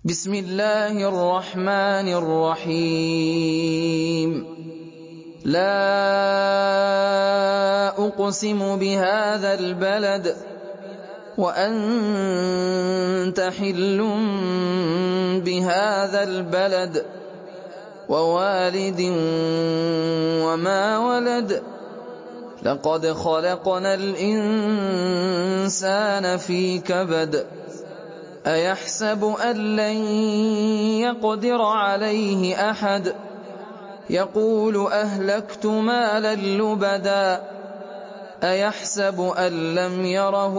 بسم الله الرحمن الرحيم لا أقسم بهذا البلد وأنت حل بهذا البلد ووالد وما ولد لقد خلقنا الإنسان في كبد أيحسب أن لن يقدر عليه أحد يقول أهلكت مالا لبدا أيحسب أن لم يره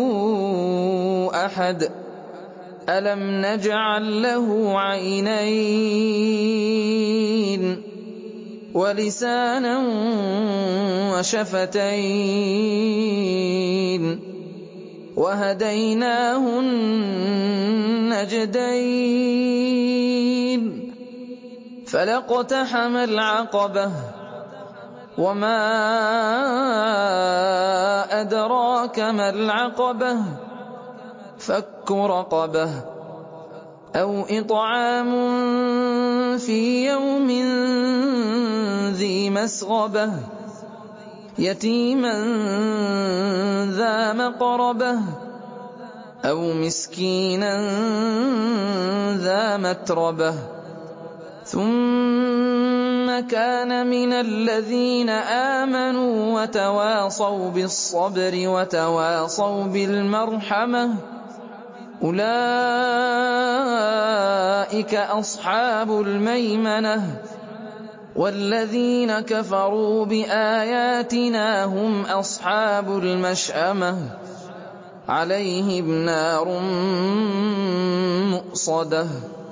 أحد ألم نجعل له عينين ولسانا وشفتين وهديناه النجدين فلاقتحم العقبة وما أدراك ما العقبة فك رقبة أو إطعام في يوم ذي مسغبة يتيما ذا مقربة أو مسكينا ذا متربة ثم كان من الذين آمنوا وتواصوا بالصبر وتواصوا بالمرحمة أولئك أصحاب الميمنة والذين كفروا بآياتنا هم أصحاب المشأمة عليهم نار مؤصدة